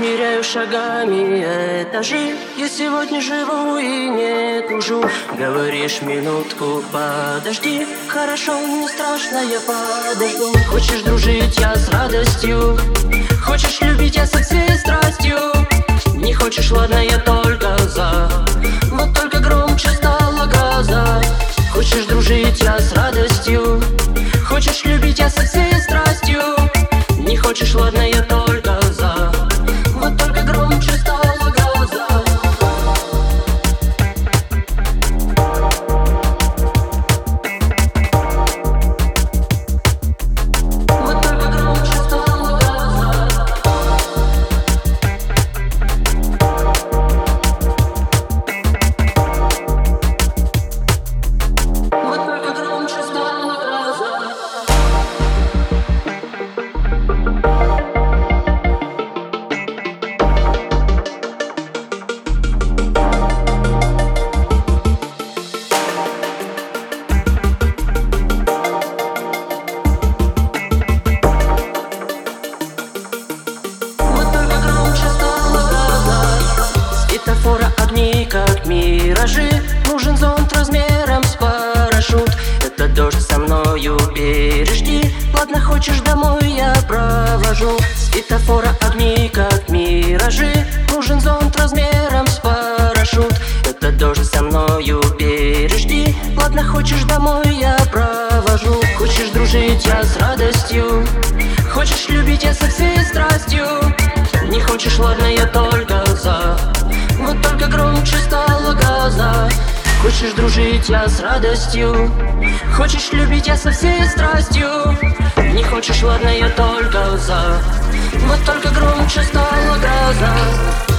меряю шагами этажи. Я сегодня живу и не тужу. Говоришь, минутку подожди, хорошо, не страшно, я подожду. Хочешь дружить, я с радостью. Хочешь любить, я со всей страстью. Не хочешь, ладно, я только за. Вот только громче стало газа. Хочешь дружить, я с радостью. Хочешь любить, я со всей страстью. Не хочешь, ладно, я только за. Вот только громче стало газа. Вот только громче стало газа. Вот только громче стало газа. Светофора огни, как миражи. Нужен зонт размером с парашют. Это дождь со мною пережди. Ладно, хочешь домой, я провожу. Светофора огни, как миражи. Нужен зонт размером с парашют. Это дождь со мною пережди. Ладно, хочешь домой, я провожу. Хочешь дружить, я с радостью. Хочешь любить, я со всей страстью. Не хочешь, ладно, я только за. Вот только громче стало газа. Хочешь дружить, я с радостью. Хочешь любить, я со всей страстью. Не хочешь, ладно, я только за. Вот только громче стало газа.